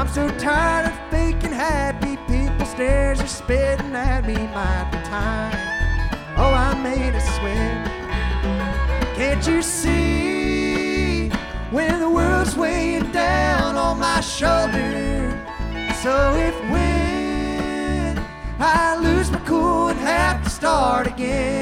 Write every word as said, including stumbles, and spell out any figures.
so tired of faking happy. People stares are spitting at me. Might be time. Oh, I made a swim. Can't you see when the world's weighing down on my shoulder? So if when I lose my cool and have to start again,